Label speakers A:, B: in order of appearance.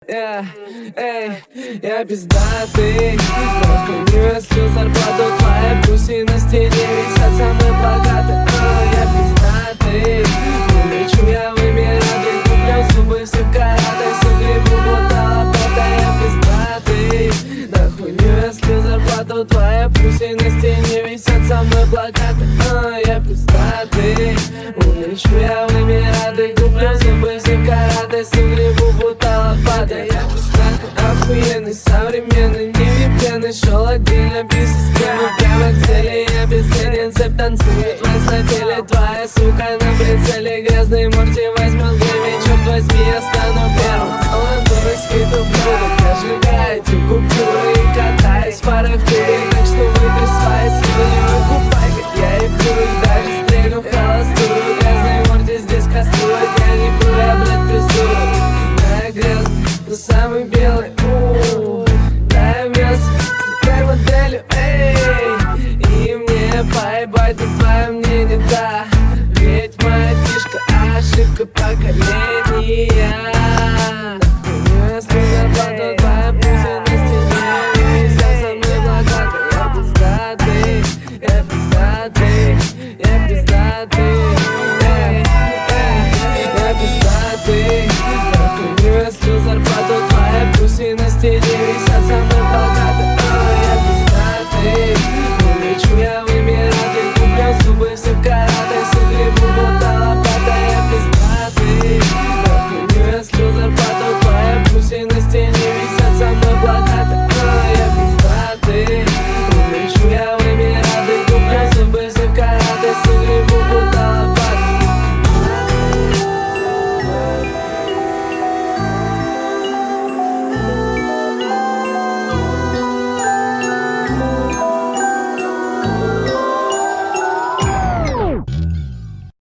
A: Я пиздатый, нахуй если зарплату твоя, пусть и на стене висят самые плакаты. Я пиздатый, улечу я в Эмираты, куплю зубы все в караты, сугребу бутала пота. Я пиздатый, нахуй если зарплату твоя, пусть и на стене висят самые плакаты. Я пиздатый, улечу я в Эмираты, куплю зубы все в караты, сугребу бутала пота. Я пиздатый, охуенный, современный, невъебенный, шел отдельно без системы, прямо к цели. Я бесценен, цепь танцует вас на теле, твоя сука на прицеле. Грязный Морти возьмет время, черт возьми, я стану первым. Молодой скейту блюдо, зажигайте купюры и катаюсь в парах в туре, так что выбери свои силы, не выкупай, как я и плюю, даже стрельну в холостую. Грязный Морти здесь кастует, я не пью, я, блядь, прессую. Да, я грязный, но самый белый, дай мясо с этой моделью, и мне поебать на твое мнение, да. Ведь моя фишка ошибка поколения. Если зарплата твоя, пусть и на стене висят самые плакаты. Я пиздатый, я пиздатый, я пиздатый, я пиздатый. Нахуй если зарплата твоя, пусть и на стене